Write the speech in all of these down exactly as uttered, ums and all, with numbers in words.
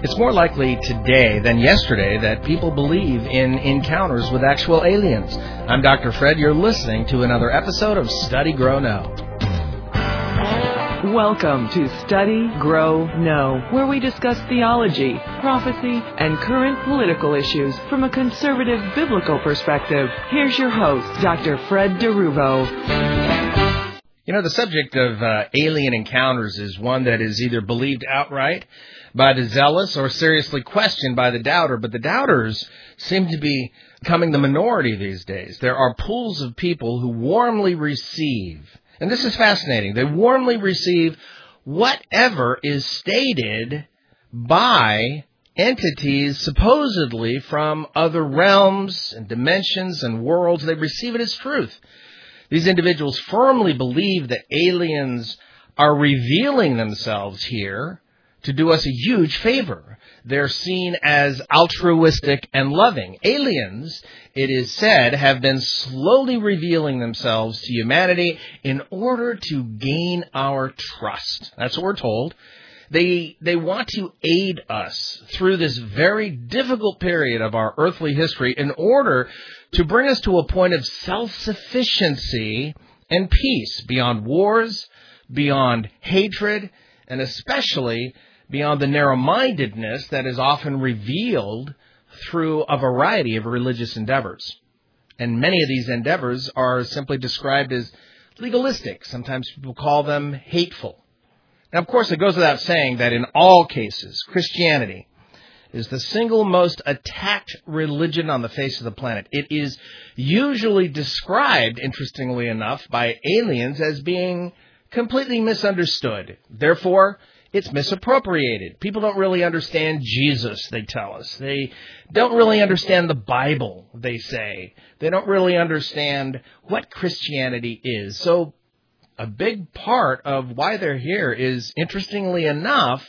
It's more likely today than yesterday that people believe in encounters with actual aliens. I'm Doctor Fred. You're listening to another episode of Study, Grow, Know. Welcome to Study, Grow, Know, where we discuss theology, prophecy, and current political issues from a conservative biblical perspective. Here's your host, Doctor Fred DeRuvo. You know, the subject of uh, alien encounters is one that is either believed outright by the zealous or seriously questioned by the doubter, but the doubters seem to be becoming the minority these days. There are pools of people who warmly receive, and this is fascinating, they warmly receive whatever is stated by entities supposedly from other realms and dimensions and worlds. They receive it as truth. These individuals firmly believe that aliens are revealing themselves here to do us a huge favor. They're seen as altruistic and loving. Aliens, it is said, have been slowly revealing themselves to humanity in order to gain our trust. That's what we're told. They they want to aid us through this very difficult period of our earthly history in order to bring us to a point of self-sufficiency and peace beyond wars, beyond hatred, and especially beyond the narrow-mindedness that is often revealed through a variety of religious endeavors. And many of these endeavors are simply described as legalistic. Sometimes people call them hateful. Now, of course, it goes without saying that in all cases, Christianity is the single most attacked religion on the face of the planet. It is usually described, interestingly enough, by aliens as being completely misunderstood. Therefore, it's misappropriated. People don't really understand Jesus, they tell us. They don't really understand the Bible, they say. They don't really understand what Christianity is. So a big part of why they're here is, interestingly enough,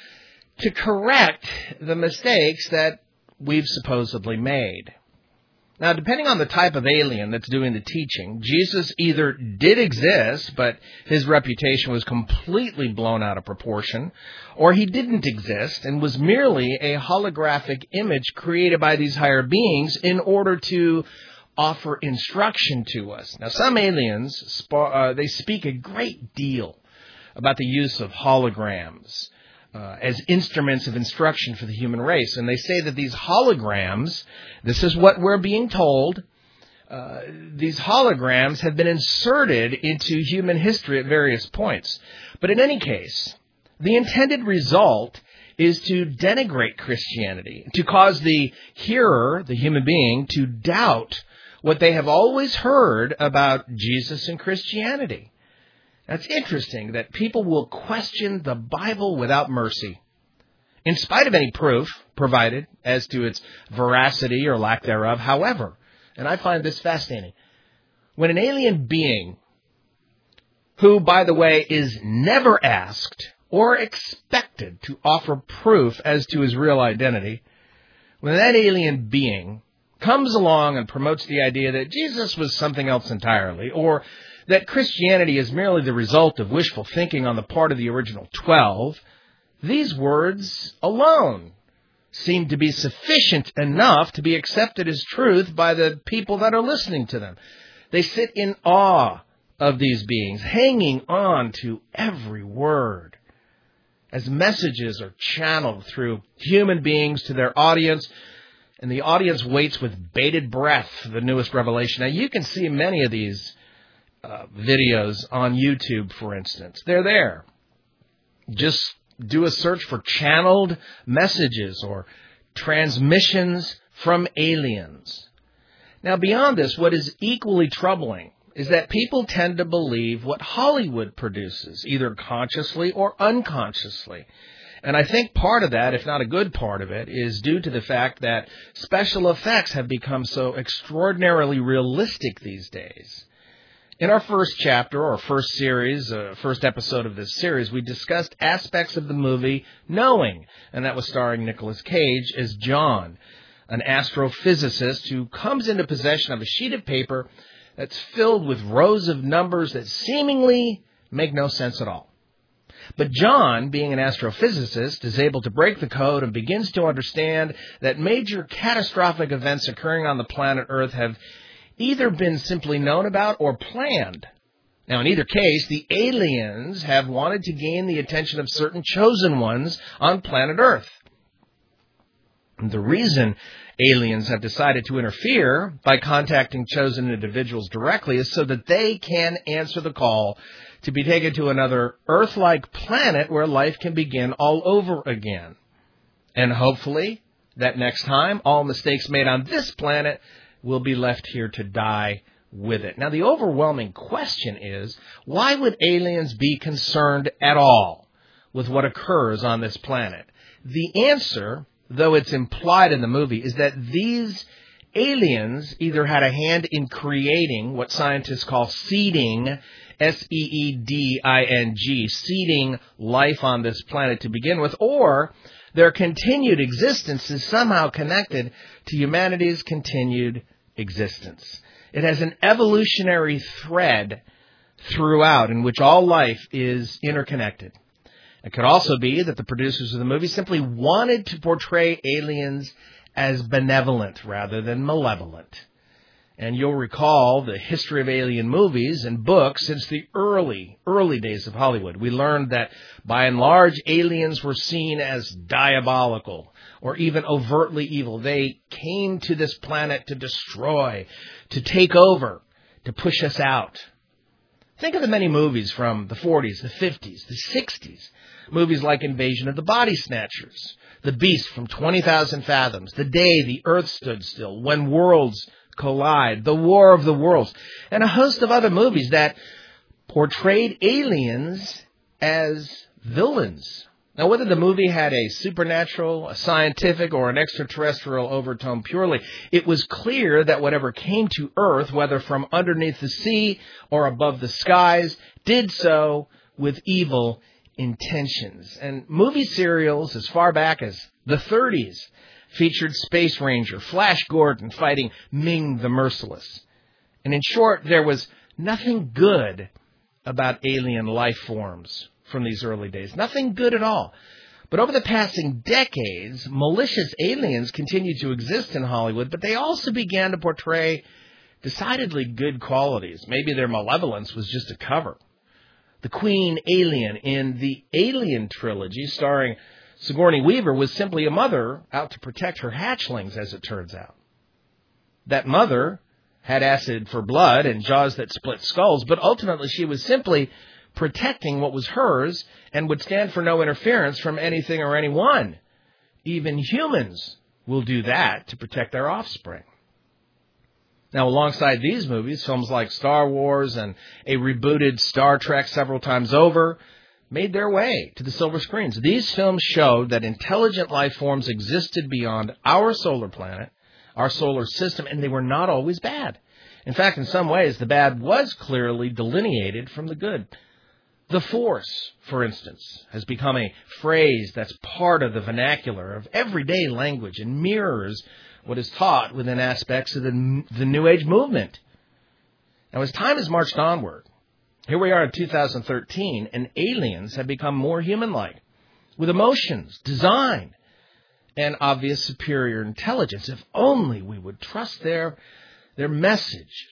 to correct the mistakes that we've supposedly made. Now, depending on the type of alien that's doing the teaching, Jesus either did exist, but his reputation was completely blown out of proportion, or he didn't exist and was merely a holographic image created by these higher beings in order to offer instruction to us. Now, some aliens, uh, they speak a great deal about the use of holograms Uh, as instruments of instruction for the human race. And they say that these holograms, this is what we're being told, uh, these holograms have been inserted into human history at various points. But in any case, the intended result is to denigrate Christianity, to cause the hearer, the human being, to doubt what they have always heard about Jesus and Christianity. It's interesting that people will question the Bible without mercy, in spite of any proof provided as to its veracity or lack thereof. However, and I find this fascinating, when an alien being, who, by the way, is never asked or expected to offer proof as to his real identity, when that alien being comes along and promotes the idea that Jesus was something else entirely, or that Christianity is merely the result of wishful thinking on the part of the original twelve, these words alone seem to be sufficient enough to be accepted as truth by the people that are listening to them. They sit in awe of these beings, hanging on to every word, as messages are channeled through human beings to their audience, and the audience waits with bated breath for the newest revelation. Now, you can see many of these Uh, videos on YouTube, for instance. They're there. Just do a search for channeled messages or transmissions from aliens. Now, beyond this, what is equally troubling is that people tend to believe what Hollywood produces, either consciously or unconsciously. And I think part of that, if not a good part of it, is due to the fact that special effects have become so extraordinarily realistic these days. In our first chapter, or first series, uh, first episode of this series, we discussed aspects of the movie Knowing, and that was starring Nicolas Cage as John, an astrophysicist who comes into possession of a sheet of paper that's filled with rows of numbers that seemingly make no sense at all. But John, being an astrophysicist, is able to break the code and begins to understand that major catastrophic events occurring on the planet Earth have either been simply known about or planned. Now, in either case, the aliens have wanted to gain the attention of certain chosen ones on planet Earth. And the reason aliens have decided to interfere by contacting chosen individuals directly is so that they can answer the call to be taken to another Earth-like planet where life can begin all over again. And hopefully, that next time, all mistakes made on this planet will be left here to die with it. Now, the overwhelming question is, why would aliens be concerned at all with what occurs on this planet? The answer, though it's implied in the movie, is that these aliens either had a hand in creating what scientists call seeding, S E E D I N G, seeding life on this planet to begin with, or their continued existence is somehow connected to humanity's continued existence. It has an evolutionary thread throughout in which all life is interconnected. It could also be that the producers of the movie simply wanted to portray aliens as benevolent rather than malevolent. And you'll recall the history of alien movies and books since the early, early days of Hollywood. We learned that, by and large, aliens were seen as diabolical or even overtly evil. They came to this planet to destroy, to take over, to push us out. Think of the many movies from the forties, the fifties, the sixties. Movies like Invasion of the Body Snatchers, The Beast from twenty thousand Fathoms, The Day the Earth Stood Still, When Worlds Collide, The War of the Worlds, and a host of other movies that portrayed aliens as villains. Now, whether the movie had a supernatural, a scientific, or an extraterrestrial overtone purely, it was clear that whatever came to Earth, whether from underneath the sea or above the skies, did so with evil intentions. And movie serials as far back as the thirties featured Space Ranger Flash Gordon fighting Ming the Merciless. And in short, there was nothing good about alien life forms from these early days. Nothing good at all. But over the passing decades, malicious aliens continued to exist in Hollywood, but they also began to portray decidedly good qualities. Maybe their malevolence was just a cover. The Queen Alien in the Alien trilogy, starring Sigourney Weaver, was simply a mother out to protect her hatchlings, as it turns out. That mother had acid for blood and jaws that split skulls, but ultimately she was simply protecting what was hers and would stand for no interference from anything or anyone. Even humans will do that to protect their offspring. Now, alongside these movies, films like Star Wars and a rebooted Star Trek several times over made their way to the silver screens. These films showed that intelligent life forms existed beyond our solar planet, our solar system, and they were not always bad. In fact, in some ways, the bad was clearly delineated from the good. The Force, for instance, has become a phrase that's part of the vernacular of everyday language and mirrors what is taught within aspects of the, the New Age movement. Now, as time has marched onward, here we are in two thousand thirteen, and aliens have become more human-like, with emotions, design, and obvious superior intelligence. If only we would trust their, their message.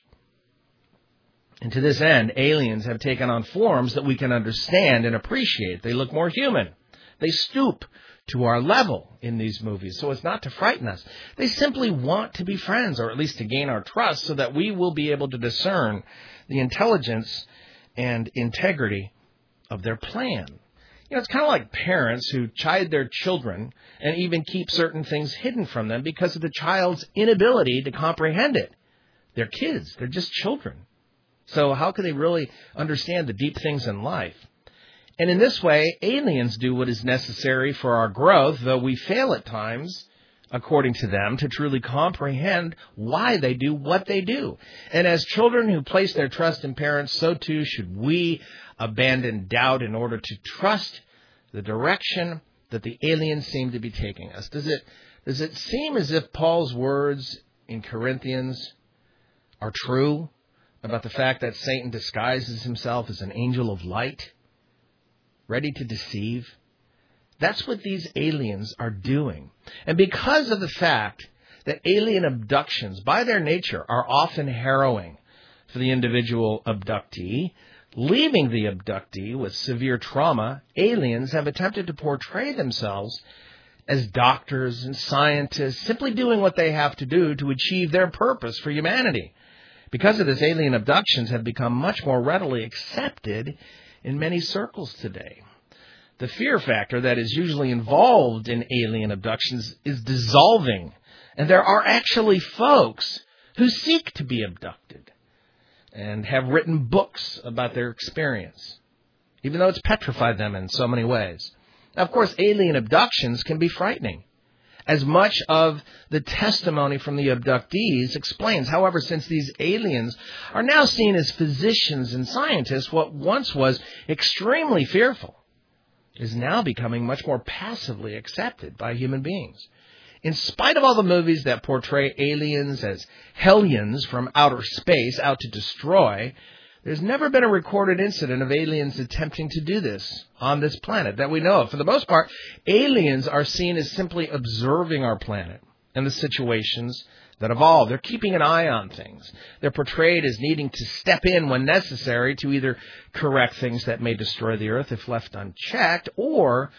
And to this end, aliens have taken on forms that we can understand and appreciate. They look more human. They stoop to our level in these movies so as not to frighten us. They simply want to be friends, or at least to gain our trust, so that we will be able to discern the intelligence and integrity of their plan. You know, it's kind of like parents who chide their children and even keep certain things hidden from them because of the child's inability to comprehend it. They're kids. They're just children. So how can they really understand the deep things in life? And in this way, aliens do what is necessary for our growth, though we fail at times, according to them, to truly comprehend why they do what they do. And as children who place their trust in parents, so too should we abandon doubt in order to trust the direction that the aliens seem to be taking us. Does it, does it seem as if Paul's words in Corinthians are true about the fact that Satan disguises himself as an angel of light? ready to deceive. That's what these aliens are doing. And because of the fact that alien abductions, by their nature, are often harrowing for the individual abductee, leaving the abductee with severe trauma, aliens have attempted to portray themselves as doctors and scientists, simply doing what they have to do to achieve their purpose for humanity. Because of this, alien abductions have become much more readily accepted in many circles today. The fear factor that is usually involved in alien abductions is dissolving, and there are actually folks who seek to be abducted and have written books about their experience, even though it's petrified them in so many ways. Now, of course, alien abductions can be frightening, as much of the testimony from the abductees explains. However, since these aliens are now seen as physicians and scientists, what once was extremely fearful is now becoming much more passively accepted by human beings. In spite of all the movies that portray aliens as hellions from outer space out to destroy, there's never been a recorded incident of aliens attempting to do this on this planet that we know of. For the most part, aliens are seen as simply observing our planet and the situations that evolve. They're keeping an eye on things. They're portrayed as needing to step in when necessary to either correct things that may destroy the Earth if left unchecked, or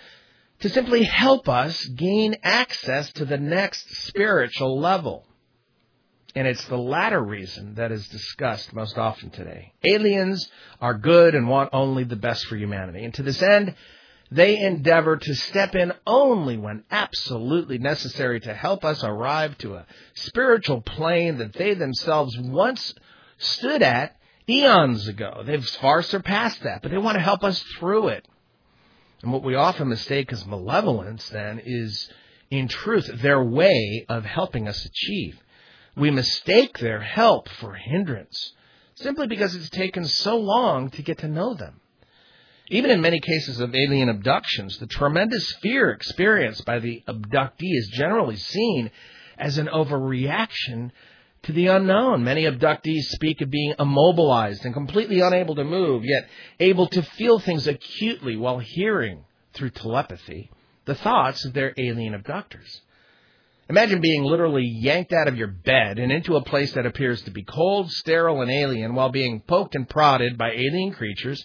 to simply help us gain access to the next spiritual level. And it's the latter reason that is discussed most often today. Aliens are good and want only the best for humanity. And to this end, they endeavor to step in only when absolutely necessary to help us arrive to a spiritual plane that they themselves once stood at eons ago. They've far surpassed that, but they want to help us through it. And what we often mistake as malevolence, then, is, in truth, their way of helping us achieve. We mistake their help for hindrance, simply because it's taken so long to get to know them. Even in many cases of alien abductions, the tremendous fear experienced by the abductee is generally seen as an overreaction to the unknown. Many abductees speak of being immobilized and completely unable to move, yet able to feel things acutely while hearing, through telepathy, the thoughts of their alien abductors. Imagine being literally yanked out of your bed and into a place that appears to be cold, sterile, and alien while being poked and prodded by alien creatures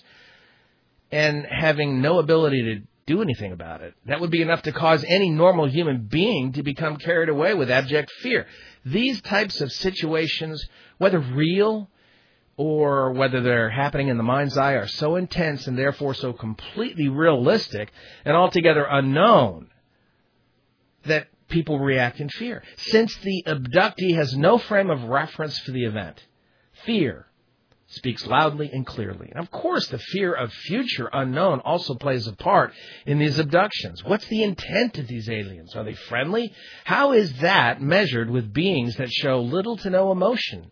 and having no ability to do anything about it. That would be enough to cause any normal human being to become carried away with abject fear. These types of situations, whether real or whether they're happening in the mind's eye, are so intense and therefore so completely realistic and altogether unknown that people react in fear. Since the abductee has no frame of reference for the event, fear speaks loudly and clearly. And of course, the fear of future unknown also plays a part in these abductions. What's the intent of these aliens? Are they friendly? How is that measured with beings that show little to no emotion?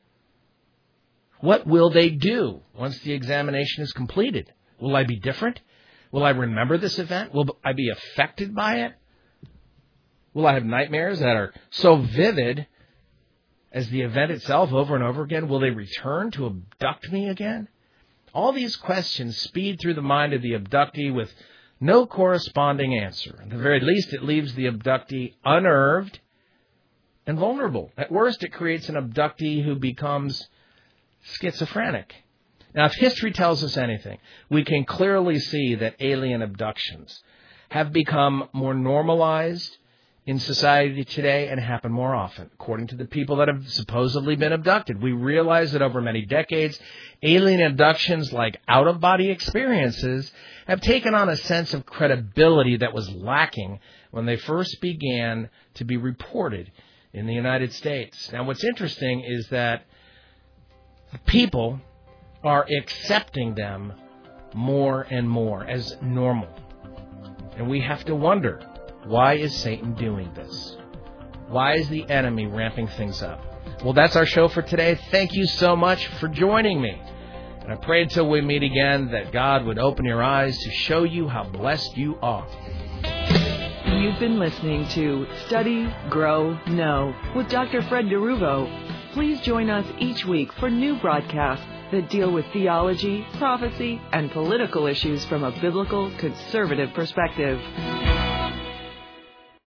What will they do once the examination is completed? Will I be different? Will I remember this event? Will I be affected by it? Will I have nightmares that are so vivid as the event itself over and over again? Will they return to abduct me again? All these questions speed through the mind of the abductee with no corresponding answer. At the very least, it leaves the abductee unnerved and vulnerable. At worst, it creates an abductee who becomes schizophrenic. Now, if history tells us anything, we can clearly see that alien abductions have become more normalized in society today and happen more often, according to the people that have supposedly been abducted. We realize that over many decades, alien abductions, like out-of-body experiences, have taken on a sense of credibility that was lacking when they first began to be reported in the United States. Now, what's interesting is that people are accepting them more and more as normal. And we have to wonder, why is Satan doing this? Why is the enemy ramping things up? Well, that's our show for today. Thank you so much for joining me. And I pray until we meet again that God would open your eyes to show you how blessed you are. You've been listening to Study, Grow, Know with Doctor Fred DeRuvo. Please join us each week for new broadcasts that deal with theology, prophecy, and political issues from a biblical conservative perspective.